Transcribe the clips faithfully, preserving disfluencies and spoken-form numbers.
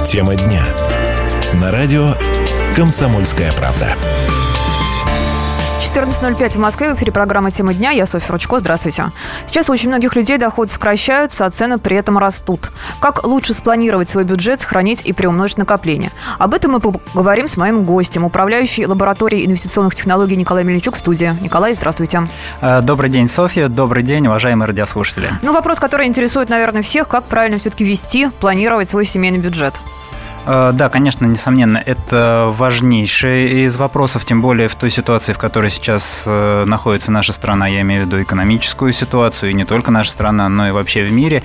Тема дня. На радио «Комсомольская правда». четырнадцать ноль пять в Москве. В эфире программа «Тема дня». Я Софья Ручко. Здравствуйте. Сейчас у очень многих людей доходы сокращаются, а цены при этом растут. Как лучше спланировать свой бюджет, сохранить и приумножить накопление? Об этом мы поговорим с моим гостем, управляющий лабораторией инвестиционных технологий Николай Мельничук в студии. Николай, здравствуйте. Добрый день, Софья. Добрый день, уважаемые радиослушатели. Ну, вопрос, который интересует, наверное, всех. Как правильно все-таки вести, планировать свой семейный бюджет? Да, конечно, несомненно, это важнейший из вопросов, тем более в той ситуации, в которой сейчас находится наша страна, я имею в виду экономическую ситуацию, и не только наша страна, но и вообще в мире.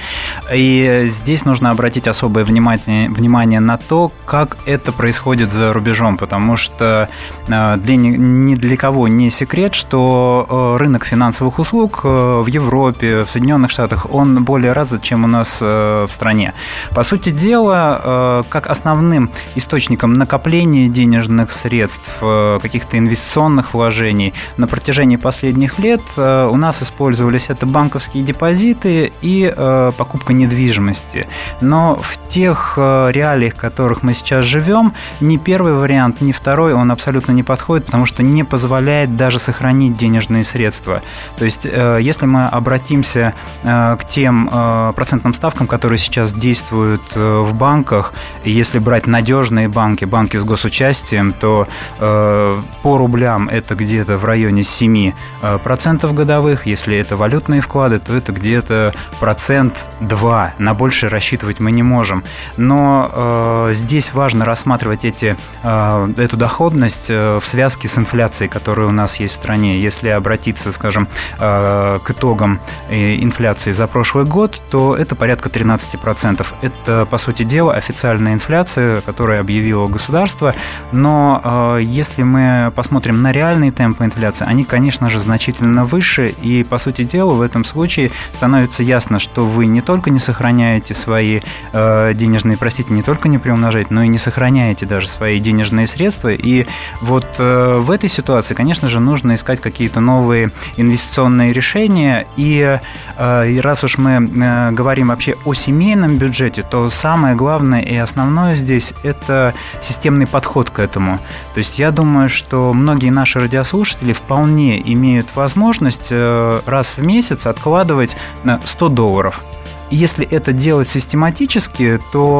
И здесь нужно обратить особое внимание, внимание на то, как это происходит за рубежом, потому что для, ни для кого не секрет, что рынок финансовых услуг в Европе, в Соединенных Штатах, он более развит, чем у нас в стране. По сути дела, как основной Основным источником накопления денежных средств, каких-то инвестиционных вложений на протяжении последних лет у нас использовались это банковские депозиты и покупка недвижимости. Но в тех реалиях, в которых мы сейчас живем, ни первый вариант, ни второй, он абсолютно не подходит, потому что не позволяет даже сохранить денежные средства. То есть, если мы обратимся к тем процентным ставкам, которые сейчас действуют в банках, если брать надежные банки, банки с госучастием, то э, по рублям это где-то в районе семь процентов годовых. Если это валютные вклады, то это где-то процент-два. На больше рассчитывать мы не можем. Но э, здесь важно рассматривать эти, э, эту доходность э, в связке с инфляцией, которая у нас есть в стране. Если обратиться, скажем, э, к итогам инфляции за прошлый год, то это порядка тринадцать процентов. Это, по сути дела, официальная инфляция, которое объявило государство, но э, если мы посмотрим на реальные темпы инфляции, они, конечно же, значительно выше, и, по сути дела, в этом случае становится ясно, что вы не только не сохраняете свои э, денежные, простите, не только не приумножаете, но и не сохраняете даже свои денежные средства, и вот э, в этой ситуации, конечно же, нужно искать какие-то новые инвестиционные решения, и, э, и раз уж мы э, говорим вообще о семейном бюджете, то самое главное и основное здесь это системный подход к этому. То есть я думаю, что многие наши радиослушатели вполне имеют возможность раз в месяц откладывать сто долларов. И если это делать систематически,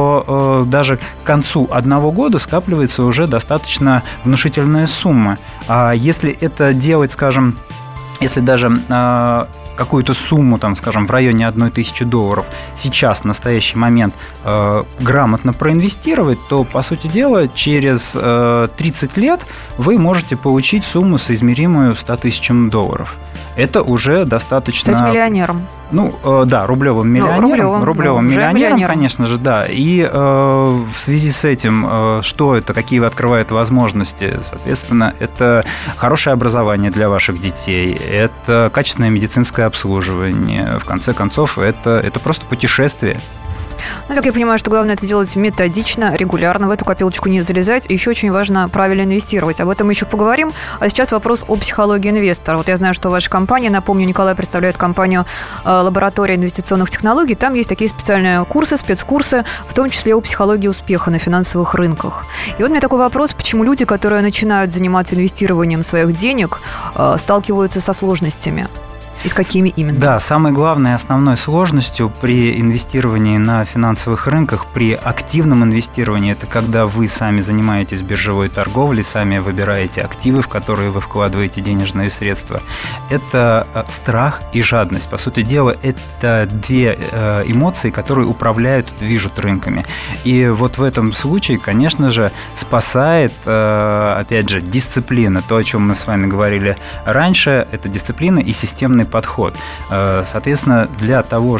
то э, даже к концу одного года скапливается уже достаточно внушительная сумма. А если это делать, скажем, если даже э, какую-то сумму, там, скажем, в районе одной тысячи долларов сейчас, в настоящий момент, э, грамотно проинвестировать, то, по сути дела, через э, тридцать лет вы можете получить сумму, соизмеримую ста тысячам долларов. Это уже достаточно... То есть миллионером. Ну, э, да, рублевым миллионером. Ну, рублевым, рублевым ну, миллионером, миллионером, конечно же, да. И э, в связи с этим, э, что это, какие открывает возможности? Соответственно, это хорошее образование для ваших детей, это качественное медицинское обслуживание. В конце концов, это, это просто путешествие. Ну, так я понимаю, что главное это делать методично, регулярно, в эту копилочку не залезать. И еще очень важно правильно инвестировать. Об этом мы еще поговорим. А сейчас вопрос о психологии инвестора. Вот я знаю, что ваша компания, напомню, Николай представляет компанию «Лаборатория инвестиционных технологий». Там есть такие специальные курсы, спецкурсы, в том числе о психологии успеха на финансовых рынках. И вот у меня такой вопрос, почему люди, которые начинают заниматься инвестированием своих денег, сталкиваются со сложностями? И с какими именно? Да, самой главной основной сложностью при инвестировании на финансовых рынках, при активном инвестировании, это когда вы сами занимаетесь биржевой торговлей, сами выбираете активы, в которые вы вкладываете денежные средства. Это страх и жадность. По сути дела, это две эмоции, которые управляют, движут рынками. И вот в этом случае, конечно же, спасает, опять же, дисциплина. То, о чем мы с вами говорили раньше, это дисциплина и системный подход. Соответственно, для того,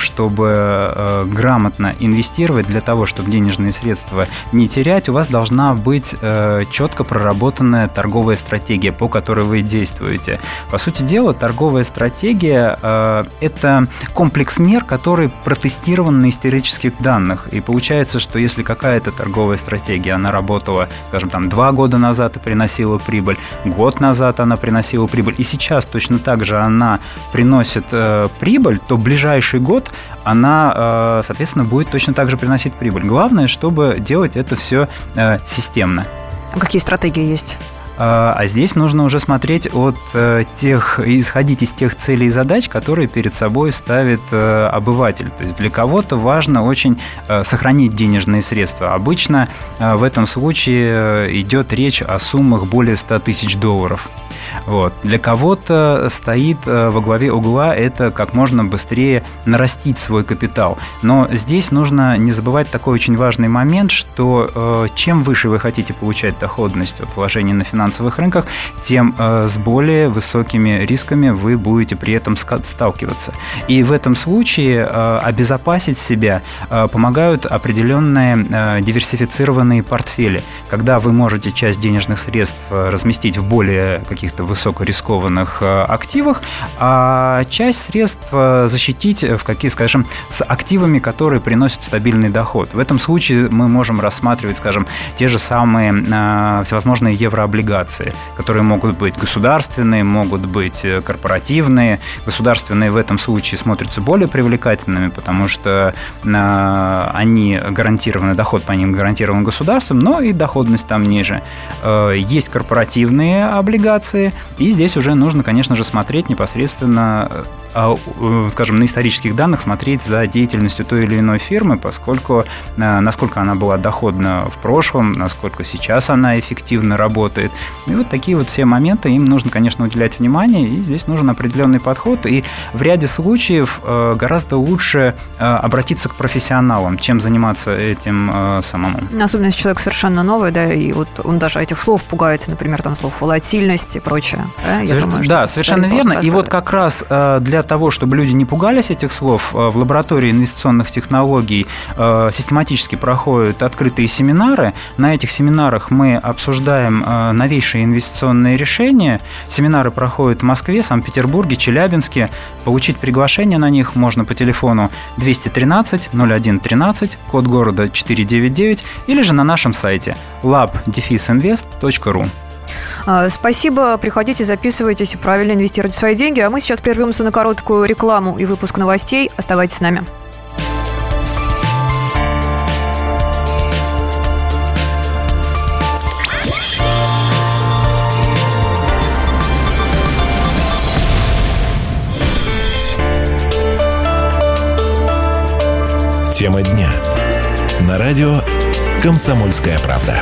чтобы грамотно инвестировать, для того, чтобы денежные средства не терять, у вас должна быть четко проработанная торговая стратегия, по которой вы действуете. По сути дела, торговая стратегия – это комплекс мер, который протестирован на исторических данных. И получается, что если какая-то торговая стратегия, она работала, скажем, там, два года назад и приносила прибыль, год назад она приносила прибыль, и сейчас точно так же она приносит э, прибыль, то ближайший год она, э, соответственно, будет точно так же приносить прибыль. Главное, чтобы делать это все э, системно. А какие стратегии есть? А здесь нужно уже смотреть от тех, исходить из тех целей и задач, которые перед собой ставит обыватель. То есть для кого-то важно очень сохранить денежные средства. Обычно в этом случае идет речь о суммах более ста тысяч долларов. Вот. Для кого-то стоит во главе угла это как можно быстрее нарастить свой капитал. Но здесь нужно не забывать такой очень важный момент, что чем выше вы хотите получать доходность от вложений на финансовых рынках, тем с более высокими рисками вы будете при этом сталкиваться. И в этом случае обезопасить себя помогают определенные диверсифицированные портфели, когда вы можете часть денежных средств разместить в более каких-то высокорискованных активах, а часть средств защитить в какие, скажем, с активами, которые приносят стабильный доход. В этом случае мы можем рассматривать, скажем, те же самые всевозможные еврооблигации, которые могут быть государственные, могут быть корпоративные. Государственные в этом случае смотрятся более привлекательными, потому что они гарантированы, доход по ним гарантирован государством, но и доходность там ниже. Есть корпоративные облигации, и здесь уже нужно, конечно же, смотреть непосредственно, скажем, на исторических данных, смотреть за деятельностью той или иной фирмы, поскольку насколько она была доходна в прошлом, насколько сейчас она эффективно работает. И вот такие вот все моменты, им нужно, конечно, уделять внимание, и здесь нужен определенный подход. И в ряде случаев гораздо лучше обратиться к профессионалам, чем заниматься этим самому. Особенно если человек совершенно новый, да, и вот он даже этих слов пугается, например, там слов волатильность и прочее. Да, Я Совер... думаю, да совершенно верно. И вот как раз для того, чтобы люди не пугались этих слов, в лаборатории инвестиционных технологий систематически проходят открытые семинары. На этих семинарах мы обсуждаем новейшие инвестиционные решения. Семинары проходят в Москве, Санкт-Петербурге, Челябинске. Получить приглашение на них можно по телефону двести тринадцать ноль один тринадцать, код города четыре девять девять, или же на нашем сайте лаб дефис инвест точка ру. Спасибо, приходите, записывайтесь и правильно инвестируйте свои деньги. А мы сейчас прервемся на короткую рекламу и выпуск новостей. Оставайтесь с нами. Тема дня. На радио «Комсомольская правда».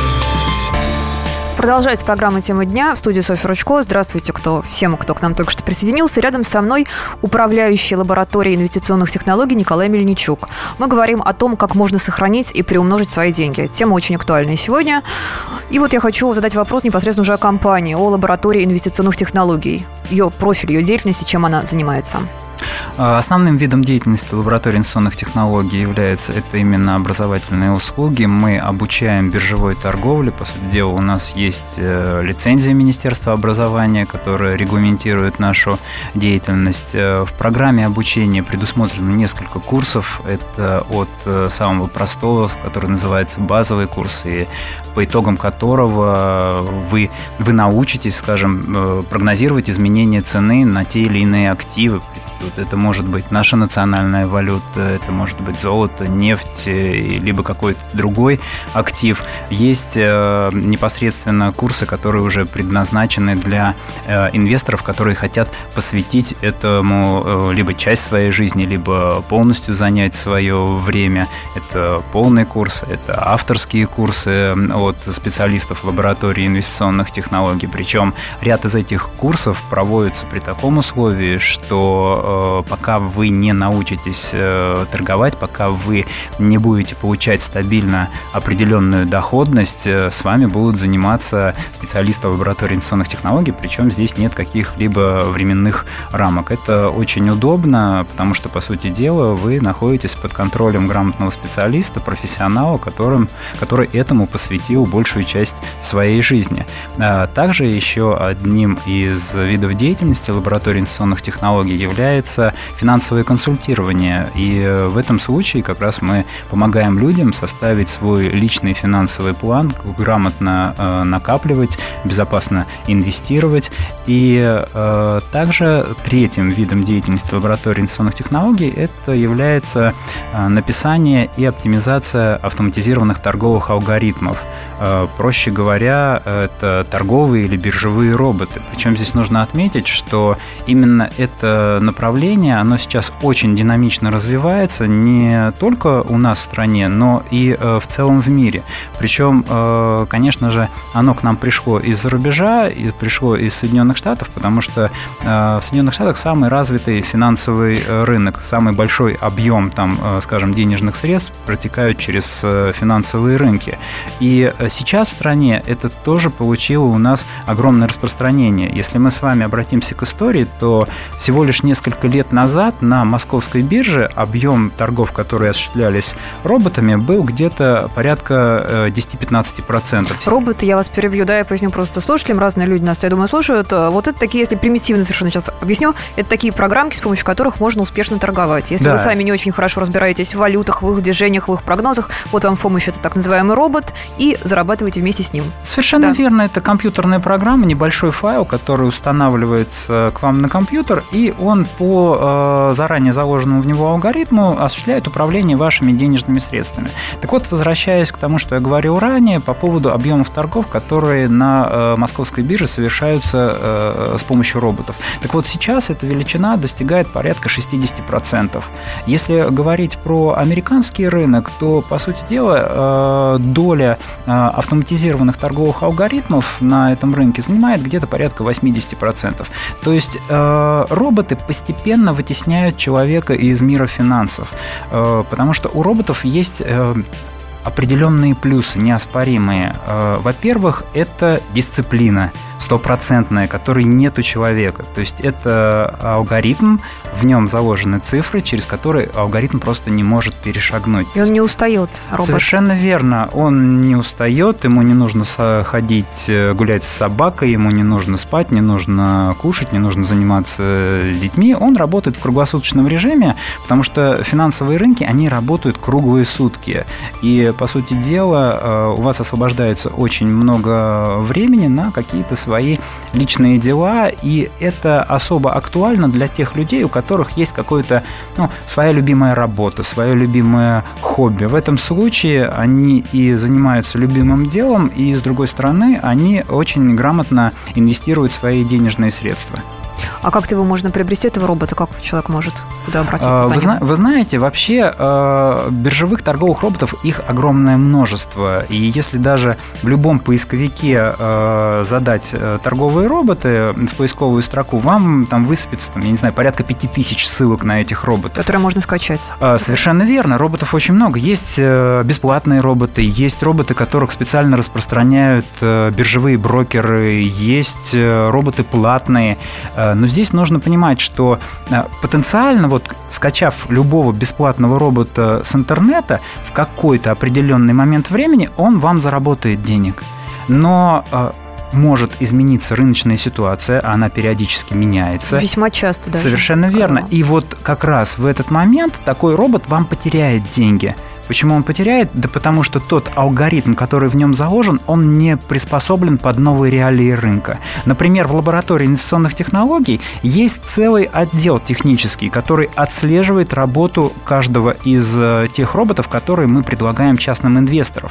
Продолжается программа «Тема дня». В студии Софья Ручко. Здравствуйте, кто, всем, кто к нам только что присоединился. Рядом со мной управляющий лабораторией инвестиционных технологий Николай Мельничук. Мы говорим о том, как можно сохранить и приумножить свои деньги. Тема очень актуальная сегодня. И вот я хочу задать вопрос непосредственно уже о компании, о лаборатории инвестиционных технологий. Ее профиль, ее деятельности, чем она занимается. Основным видом деятельности лаборатории инвестиционных технологий является это именно образовательные услуги. Мы обучаем биржевой торговле. По сути дела, у нас есть лицензия Министерства образования, которая регламентирует нашу деятельность. В программе обучения предусмотрено несколько курсов. Это от самого простого, который называется базовый курс, и по итогам которого вы, вы научитесь, скажем, прогнозировать изменения цены на те или иные активы. Это может быть наша национальная валюта, это может быть золото, нефть, либо какой-то другой актив. Есть э, непосредственно курсы, которые уже предназначены для э, инвесторов, которые хотят посвятить этому э, либо часть своей жизни, либо полностью занять свое время. Это полный курс, это авторские курсы от специалистов лаборатории инвестиционных технологий. Причем ряд из этих курсов проводится при таком условии, что пока вы не научитесь торговать, пока вы не будете получать стабильно определенную доходность, с вами будут заниматься специалисты лаборатории инвестиционных технологий, причем здесь нет каких-либо временных рамок. Это очень удобно, потому что, по сути дела, вы находитесь под контролем грамотного специалиста, профессионала, которым, который этому посвятил большую часть своей жизни. Также еще одним из видов деятельности лаборатории инвестиционных технологий является называется финансовое консультирование. И в этом случае как раз мы помогаем людям составить свой личный финансовый план, грамотно накапливать, безопасно инвестировать. И также третьим видом деятельности лаборатории инвестиционных технологий это является написание и оптимизация автоматизированных торговых алгоритмов. Проще говоря, это торговые или биржевые роботы. Причем здесь нужно отметить, что именно это направление, оно сейчас очень динамично развивается не только у нас в стране, но и в целом в мире. Причем, конечно же, оно к нам пришло из-за рубежа, и пришло из Соединенных Штатов, потому что в Соединенных Штатах самый развитый финансовый рынок, самый большой объем, там, скажем, денежных средств протекают через финансовые рынки. И сейчас в стране это тоже получило у нас огромное распространение. Если мы с вами обратимся к истории, то всего лишь несколько лет назад на московской бирже объем торгов, которые осуществлялись роботами, был где-то порядка десять-пятнадцать процентов. Роботы, я вас перебью, да, я поясню просто слушателям, разные люди нас, я думаю, слушают. Вот это такие, если примитивно совершенно сейчас объясню, это такие программки, с помощью которых можно успешно торговать. Если да. вы сами не очень хорошо разбираетесь в валютах, в их движениях, в их прогнозах, вот вам в помощь это так называемый робот, и зарабатываете вместе с ним. Совершенно да. верно. Это компьютерная программа, небольшой файл, который устанавливается к вам на компьютер, и он по э, заранее заложенному в него алгоритму осуществляет управление вашими денежными средствами. Так вот, возвращаясь к тому, что я говорил ранее, по поводу объемов торгов, которые на э, московской бирже совершаются э, с помощью роботов. Так вот, сейчас эта величина достигает порядка шестьдесят процентов. Если говорить про американский рынок, то, по сути дела, э, доля э, автоматизированных торговых алгоритмов на этом рынке занимает где-то порядка восемьдесят процентов. То есть э, роботы постепенно вытесняют человека из мира финансов, э, потому что у роботов есть э, определенные плюсы, неоспоримые. Э, во-первых, это дисциплина стопроцентная, которой нет у человека. То есть это алгоритм, в нем заложены цифры, через которые алгоритм просто не может перешагнуть. И он не устает, робот. Совершенно верно. Он не устает, ему не нужно ходить гулять с собакой, ему не нужно спать, не нужно кушать, не нужно заниматься с детьми. Он работает в круглосуточном режиме, потому что финансовые рынки, они работают круглые сутки. И, по сути дела, у вас освобождается очень много времени на какие-то свои личные дела, и это особо актуально для тех людей, у которых есть какое-то, ну, своя любимая работа, свое любимое хобби. В этом случае они и занимаются любимым делом, и, с другой стороны, они очень грамотно инвестируют свои денежные средства. А как-то его можно приобрести, этого робота? Как человек может куда обратиться вы, за ним? Зна- вы знаете, вообще э, биржевых торговых роботов, их огромное множество. И если даже в любом поисковике э, задать э, торговые роботы в поисковую строку, вам там высыпется, там, я не знаю, порядка пяти тысяч ссылок на этих роботов. Которые можно скачать. Э, совершенно верно. Роботов очень много. Есть э, бесплатные роботы, есть роботы, которых специально распространяют э, биржевые брокеры, есть э, роботы платные. Э, но здесь нужно понимать, что потенциально, вот, скачав любого бесплатного робота с интернета, в какой-то определенный момент времени он вам заработает денег. Но может измениться рыночная ситуация, она периодически меняется. Весьма часто даже. Совершенно верно. И вот как раз в этот момент такой робот вам потеряет деньги. Почему он потеряет? Да потому что тот алгоритм, который в нем заложен, он не приспособлен под новые реалии рынка. Например, в лаборатории инвестиционных технологий есть целый отдел технический, который отслеживает работу каждого из тех роботов, которые мы предлагаем частным инвесторам.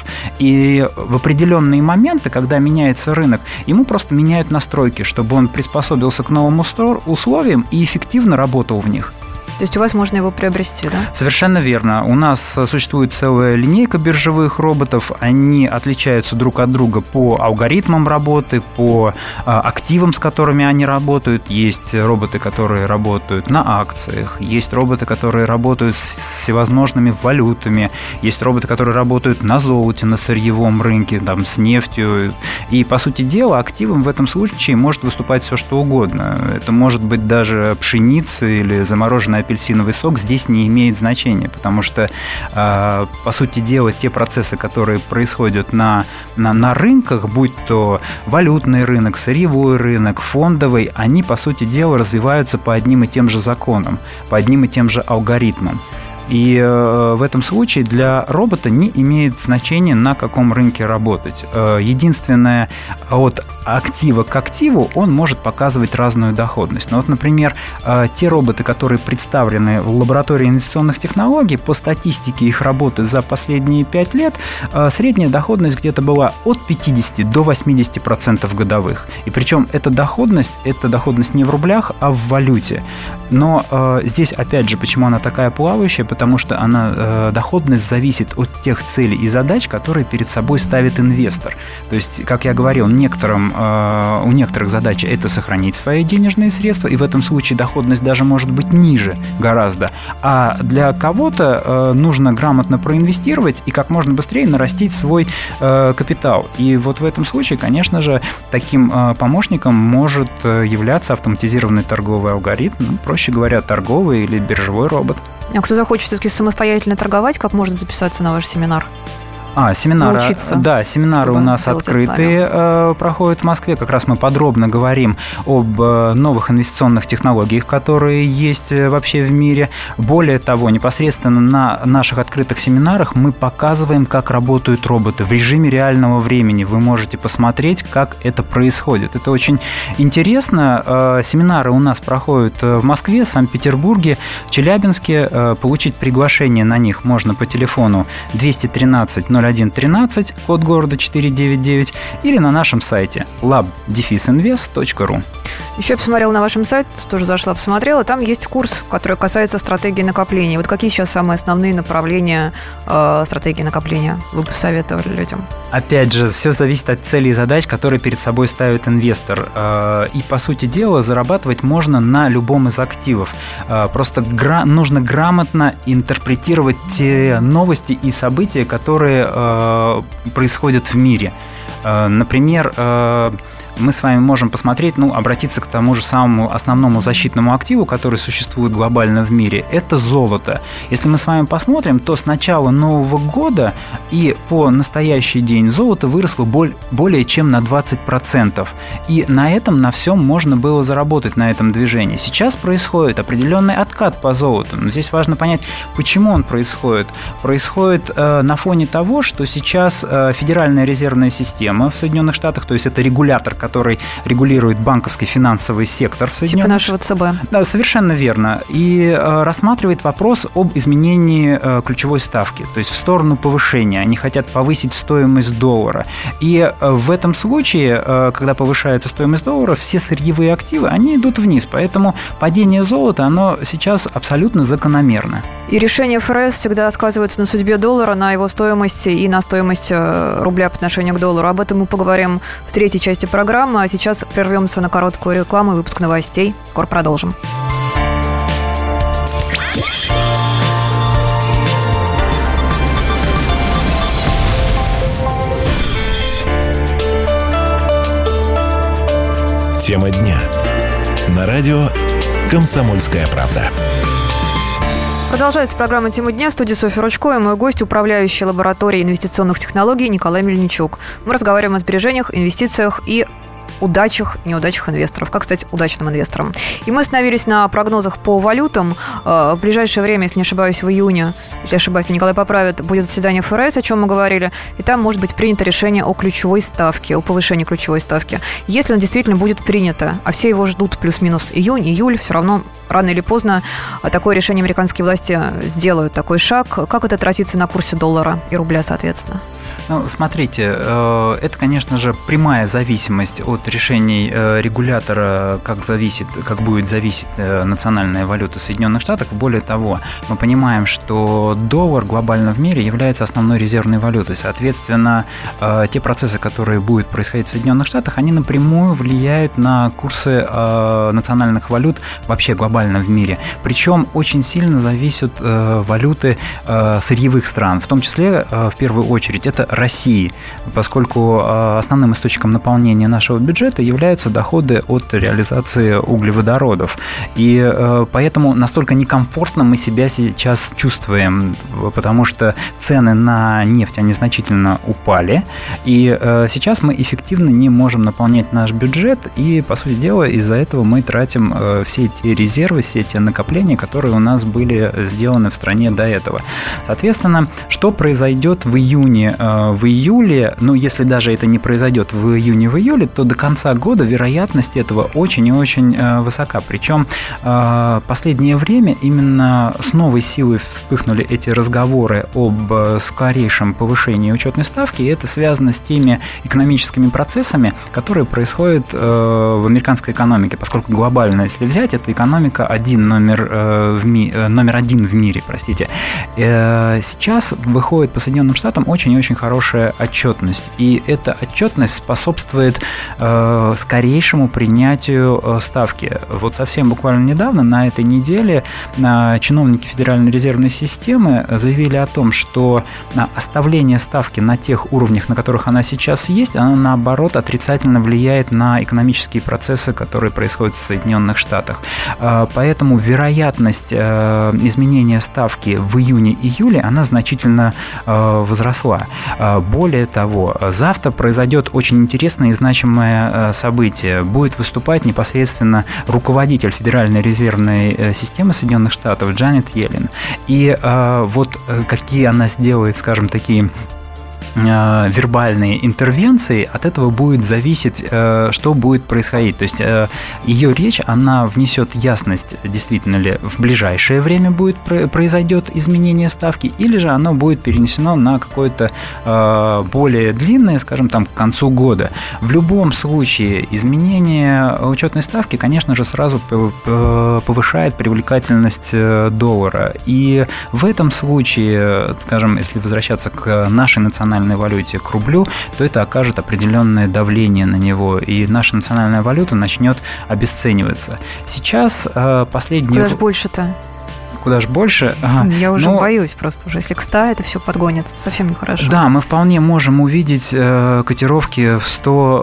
И в определенные моменты, когда меняется рынок, ему просто меняют настройки, чтобы он приспособился к новым условиям и эффективно работал в них. То есть у вас можно его приобрести, да? Совершенно верно. У нас существует целая линейка биржевых роботов. Они отличаются друг от друга по алгоритмам работы, по активам, с которыми они работают. Есть роботы, которые работают на акциях. Есть роботы, которые работают с всевозможными валютами. Есть роботы, которые работают на золоте, на сырьевом рынке, там, с нефтью. И, по сути дела, активом в этом случае может выступать все, что угодно. Это может быть даже пшеница или замороженный апельсиновый сок. Здесь не имеет значения, потому что, по сути дела, те процессы, которые происходят на, на, на рынках, будь то валютный рынок, сырьевой рынок, фондовый, они, по сути дела, развиваются по одним и тем же законам, по одним и тем же алгоритмам. И в этом случае для робота не имеет значения, на каком рынке работать. Единственное, от актива к активу он может показывать разную доходность. Ну, вот, например, те роботы, которые представлены в лаборатории инвестиционных технологий, по статистике их работы за последние пять лет, средняя доходность где-то была от пятидесяти до восьмидесяти процентов годовых. И причем эта доходность, это доходность не в рублях, а в валюте. Но здесь, опять же, почему она такая плавающая? Потому что она, э, доходность зависит от тех целей и задач, которые перед собой ставит инвестор. То есть, как я говорил, некоторым, э, у некоторых задача это сохранить свои денежные средства, и в этом случае доходность даже может быть ниже гораздо. А для кого-то э, нужно грамотно проинвестировать и как можно быстрее нарастить свой э, капитал. И вот в этом случае, конечно же, таким э, помощником может являться автоматизированный торговый алгоритм, ну, проще говоря, торговый или биржевой робот. А кто захочет все-таки самостоятельно торговать, как можно записаться на ваш семинар? А, семинары, научиться, да, семинары у нас открытые, э, проходят в Москве. Как раз мы подробно говорим об э, новых инвестиционных технологиях, которые есть вообще в мире. Более того, непосредственно на наших открытых семинарах мы показываем, как работают роботы в режиме реального времени. Вы можете посмотреть, как это происходит. Это очень интересно. Э, семинары у нас проходят в Москве, Санкт-Петербурге, Челябинске. Э, получить приглашение на них можно по телефону двести тринадцать ноль один тринадцать, код города четыре девять девять, или на нашем сайте лаб дефис инвест точка ру. Еще я посмотрела на вашем сайте, тоже зашла, посмотрела, там есть курс, который касается стратегии накопления. Вот какие сейчас самые основные направления э, стратегии накопления вы бы посоветовали людям? Опять же, все зависит от целей и задач, которые перед собой ставит инвестор. Э, и, по сути дела, зарабатывать можно на любом из активов. Э, просто гра- нужно грамотно интерпретировать те новости и события, которые э, происходят в мире. Э, например, э, мы с вами можем посмотреть, ну, обратиться к тому же самому основному защитному активу, который существует глобально в мире, это золото. Если мы с вами посмотрим, то с начала Нового года и по настоящий день золото выросло более чем на двадцать процентов. И на этом, на всем можно было заработать, на этом движении. Сейчас происходит определенный откат по золоту. Но здесь важно понять, почему он происходит. Происходит э, на фоне того, что сейчас э, Федеральная резервная система в Соединенных Штатах, то есть это регулятор, который регулирует банковский финансовый сектор в Соединенных Штатах. Типа нашего ЦБ. Да, совершенно верно. И э, рассматривает вопрос об изменении э, ключевой ставки, то есть в сторону повышения. Они хотят повысить стоимость доллара. И э, в этом случае, э, когда повышается стоимость доллара, все сырьевые активы, они идут вниз. Поэтому падение золота, оно сейчас абсолютно закономерно. И решение ФРС всегда сказывается на судьбе доллара, на его стоимости и на стоимость рубля по отношению к доллару. Об этом мы поговорим в третьей части программы. А сейчас прервемся на короткую рекламу и выпуск новостей. Скоро продолжим. Тема дня. На радио «Комсомольская правда». Продолжается программа «Тема дня». В студии Софья Ручко и мой гость, управляющий лабораторией инвестиционных технологий Николай Мельничук. Мы разговариваем о сбережениях, инвестициях и удачах, неудачах инвесторов. Как стать удачным инвестором? И мы остановились на прогнозах по валютам. В ближайшее время, если не ошибаюсь, в июне, если ошибаюсь, Николай поправит, будет заседание ФРС, о чем мы говорили, и там может быть принято решение о ключевой ставке, о повышении ключевой ставки. Если он действительно будет принято, а все его ждут плюс-минус июнь, июль, все равно рано или поздно такое решение американские власти сделают, такой шаг. Как это отразится на курсе доллара и рубля, соответственно? Ну, смотрите, это, конечно же, прямая зависимость от от решений регулятора, как зависит, как будет зависеть национальная валюта Соединенных Штатов. Более того, мы понимаем, что доллар глобально в мире является основной резервной валютой. Соответственно, те процессы, которые будут происходить в Соединенных Штатах, они напрямую влияют на курсы национальных валют вообще глобально в мире. Причем очень сильно зависят валюты сырьевых стран, в том числе, в первую очередь, это России, поскольку основным источником наполнения нашего бюджета являются доходы от реализации углеводородов. И поэтому настолько некомфортно мы себя сейчас чувствуем, потому что цены на нефть, они значительно упали, и сейчас мы эффективно не можем наполнять наш бюджет, и, по сути дела, из-за этого мы тратим все эти резервы, все эти накопления, которые у нас были сделаны в стране до этого. Соответственно, что произойдет в июне, в июле, ну, если даже это не произойдет в июне, в июле, то до конца года вероятность этого очень и очень высока. Причем последнее время именно с новой силой вспыхнули эти разговоры об скорейшем повышении учетной ставки, и это связано с теми экономическими процессами, которые происходят в американской экономике, поскольку глобально, если взять, это экономика один, номер, в ми, номер один в мире, простите. Сейчас выходит по Соединенным Штатам очень и очень хорошая отчетность, и эта отчетность способствует скорейшему принятию ставки. Вот совсем буквально недавно, на этой неделе, чиновники Федеральной резервной системы заявили о том, что оставление ставки на тех уровнях, на которых она сейчас есть, она, наоборот, отрицательно влияет на экономические процессы, которые происходят в Соединенных Штатах. Поэтому вероятность изменения ставки в июне-июле, она значительно возросла. Более того, завтра произойдет очень интересное и значимое событие. Будет выступать непосредственно руководитель Федеральной резервной системы Соединенных Штатов Джанет Йеллен. И вот какие она сделает, скажем, такие вербальные интервенции, от этого будет зависеть, что будет происходить. То есть ее речь, она внесет ясность, действительно ли в ближайшее время будет произойдет изменение ставки, или же оно будет перенесено на какое-то более длинное, скажем, там, к концу года. В любом случае, изменение учетной ставки, конечно же, сразу повышает привлекательность доллара. И в этом случае, скажем, если возвращаться к нашей национальной валюте, к рублю, то это окажет определенное давление на него, и наша национальная валюта начнет обесцениваться. Сейчас последние... Куда же больше-то? Куда же больше. Я уже Но... боюсь просто уже. Если к ста это все подгонится, то совсем нехорошо. Да, мы вполне можем увидеть э, котировки в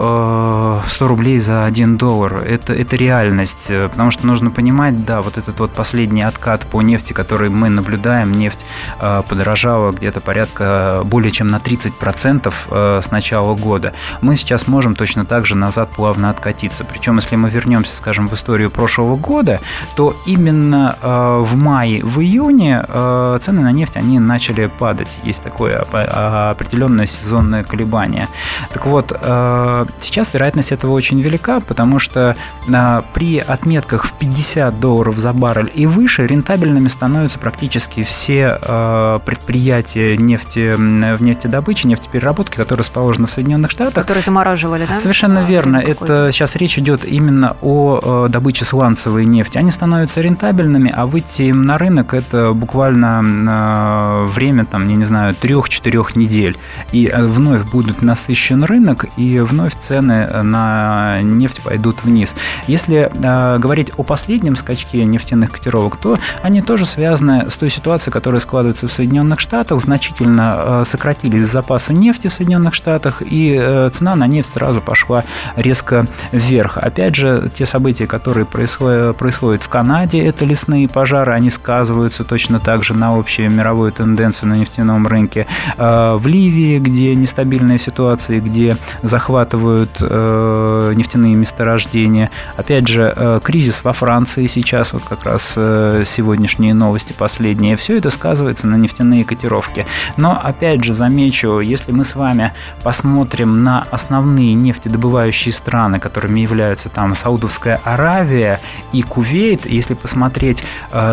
сто, э, сто рублей за один доллар. Это, это реальность, потому что нужно понимать, да, вот этот вот последний откат по нефти, который мы наблюдаем, нефть э, подорожала где-то порядка более чем на тридцать процентов э, с начала года. Мы сейчас можем точно так же назад плавно откатиться. Причем, если мы вернемся, скажем, в историю прошлого года, то именно э, в мае, в июне э, цены на нефть, они начали падать. Есть такое определенное сезонное колебание. Так вот, э, сейчас вероятность этого очень велика, потому что э, при отметках в пятьдесят долларов за баррель и выше рентабельными становятся практически все э, предприятия нефти, в нефтедобыче, нефтепереработки, которые расположены в Соединенных Штатах. Которые замораживали, да? Совершенно а, верно. Это сейчас речь идет именно о добыче сланцевой нефти. Они становятся рентабельными, а выйти им на рынок это буквально время, там, я не знаю, трех-четырех недель. И вновь будет насыщен рынок, и вновь цены на нефть пойдут вниз. Если э, говорить о последнем скачке нефтяных котировок, то они тоже связаны с той ситуацией, которая складывается в Соединенных Штатах. Значительно э, сократились запасы нефти в Соединенных Штатах, и э, цена на нефть сразу пошла резко вверх. Опять же, те события, которые происходят, происходят в Канаде, это лесные пожары, они сказываются точно так же на общую мировую тенденцию на нефтяном рынке. В Ливии, где нестабильная ситуация, где захватывают нефтяные месторождения. Опять же, кризис во Франции сейчас, вот как раз сегодняшние новости последние, все это сказывается на нефтяные котировки. Но, опять же, замечу, если мы с вами посмотрим на основные нефтедобывающие страны, которыми являются там Саудовская Аравия и Кувейт, если посмотреть ту цену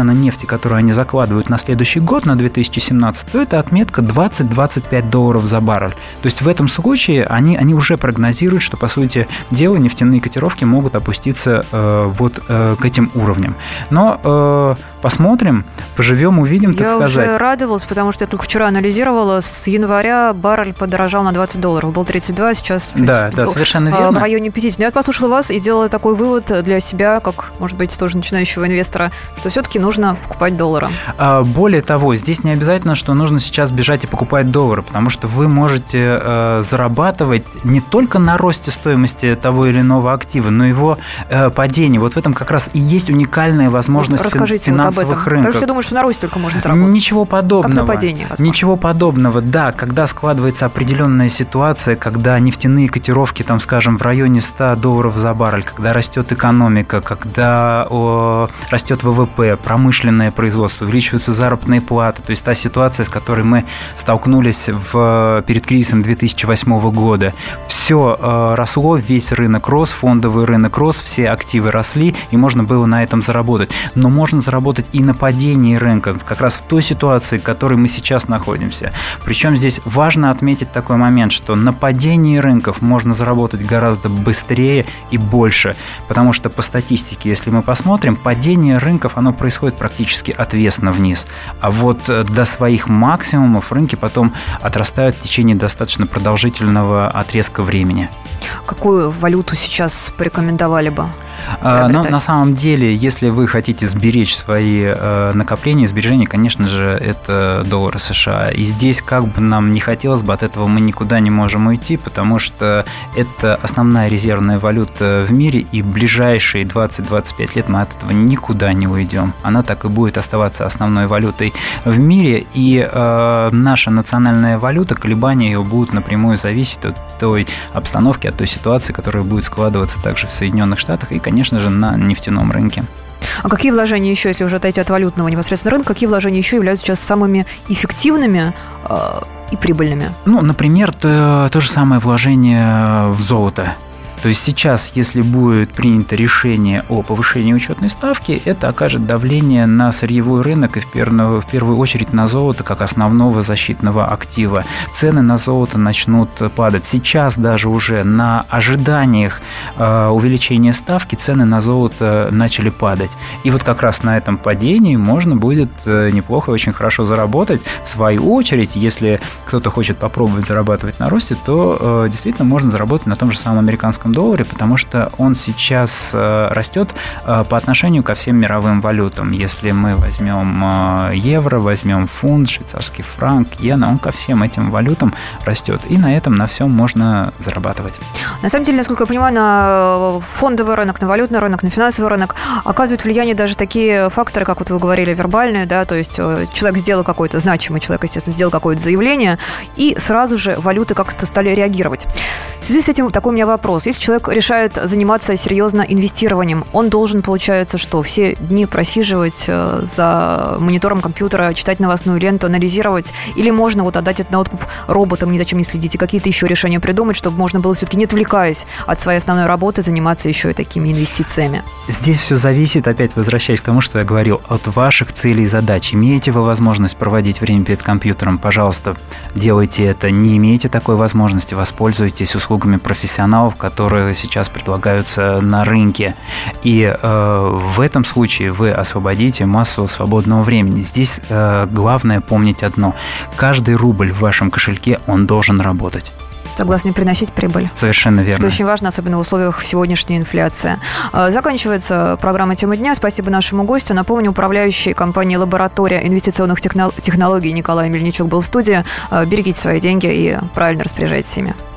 баррельна нефти, которую они закладывают на следующий год, на две тысячи семнадцатый, то это отметка двадцать - двадцать пять долларов за баррель. То есть в этом случае они, они уже прогнозируют, что, по сути дела, нефтяные котировки могут опуститься э, вот э, к этим уровням. Но э, посмотрим, поживем, увидим, так Я сказать. Я уже радовалась, потому что я только вчера анализировала. С января баррель подорожал на двадцать долларов. Был тридцать два, сейчас чуть да, да, совершенно верно. В районе пятьдесят. Но я послушала вас и сделала такой вывод для себя, как, может быть, тоже начинающего инвестора, что все-таки нужно покупать доллары. Более того, здесь не обязательно, что нужно сейчас бежать и покупать доллары, потому что вы можете э, зарабатывать не только на росте стоимости того или иного актива, но и его э, падении. Вот в этом как раз и есть уникальная возможность вот расскажите финансовых вот об этом. рынков. Потому что я думаю, что на росте только можно заработать. Ничего подобного. Как на падении, возможно. Ничего подобного, да. Когда складывается определенная ситуация, когда нефтяные котировки, там, скажем, в районе сто долларов за баррель, когда растет экономика, когда о, растет ВВП, промышленное производство, увеличиваются заработные платы, то есть та ситуация, с которой мы столкнулись в, перед кризисом две тысячи восьмого года. Все э, росло, весь рынок рос, фондовый рынок рос, все активы росли, и можно было на этом заработать. Но можно заработать и на падении рынка, как раз в той ситуации, в которой мы сейчас находимся. Причем здесь важно отметить такой момент, что на падении рынков можно заработать гораздо быстрее и больше, потому что по статистике, если мы посмотрим, падение рынков, оно происходит практически отвесно вниз, а вот до своих максимумов рынки потом отрастают в течение достаточно продолжительного отрезка времени. Какую валюту сейчас порекомендовали бы? Но на самом деле, если вы хотите сберечь свои э, накопления, сбережения, конечно же, это доллары США. И здесь, как бы нам не хотелось бы, от этого мы никуда не можем уйти, потому что это основная резервная валюта в мире, и ближайшие двадцать - двадцать пять лет мы от этого никуда не уйдем. Она так и будет оставаться основной валютой в мире, и э, наша национальная валюта, колебания ее будут напрямую зависеть от той обстановки, от той ситуации, которая будет складываться также в Соединенных Штатах и, конечно же, на нефтяном рынке. А какие вложения еще, если уже отойти от валютного непосредственно рынка, какие вложения еще являются сейчас самыми эффективными э, и прибыльными? Ну, например, то, то же самое вложение в золото. То есть сейчас, если будет принято решение о повышении учетной ставки, это окажет давление на сырьевой рынок и в первую, в первую очередь на золото как основного защитного актива. Цены на золото начнут падать. Сейчас даже уже на ожиданиях э, увеличения ставки цены на золото начали падать. И вот как раз на этом падении можно будет э, неплохо, очень хорошо заработать. В свою очередь, если кто-то хочет попробовать зарабатывать на росте, то э, действительно можно заработать на том же самом американском долларе, потому что он сейчас растет по отношению ко всем мировым валютам. Если мы возьмем евро, возьмем фунт, швейцарский франк, иена, он ко всем этим валютам растет. И на этом, на всем можно зарабатывать. На самом деле, насколько я понимаю, на фондовый рынок, на валютный рынок, на финансовый рынок оказывают влияние даже такие факторы, как вот вы говорили, вербальные, да, то есть человек сделал какой-то, значимый человек, естественно, сделал какое-то заявление, и сразу же валюты как-то стали реагировать. В связи с этим такой у меня вопрос. Если человек решает заниматься серьезно инвестированием, он должен, получается, что все дни просиживать за монитором компьютера, читать новостную ленту, анализировать, или можно вот отдать это на откуп роботам, ни зачем не следить, и какие-то еще решения придумать, чтобы можно было все-таки, не отвлекаясь от своей основной работы, заниматься еще и такими инвестициями? Здесь все зависит, опять возвращаясь к тому, что я говорил, от ваших целей и задач. Имеете вы возможность проводить время перед компьютером, пожалуйста, делайте это. Не имеете такой возможности, воспользуйтесь услугами профессионалов, которые сейчас предлагаются на рынке. И э, в этом случае вы освободите массу свободного времени. Здесь э, главное помнить одно. Каждый рубль в вашем кошельке, он должен работать. Согласны, приносить прибыль. Совершенно верно. Что очень важно, особенно в условиях сегодняшней инфляции. Заканчивается программа «Тема дня». Спасибо нашему гостю. Напомню, управляющий компанией «Лаборатория инвестиционных технологий» Николай Мельничук был в студии. Берегите свои деньги и правильно распоряжайтесь ими.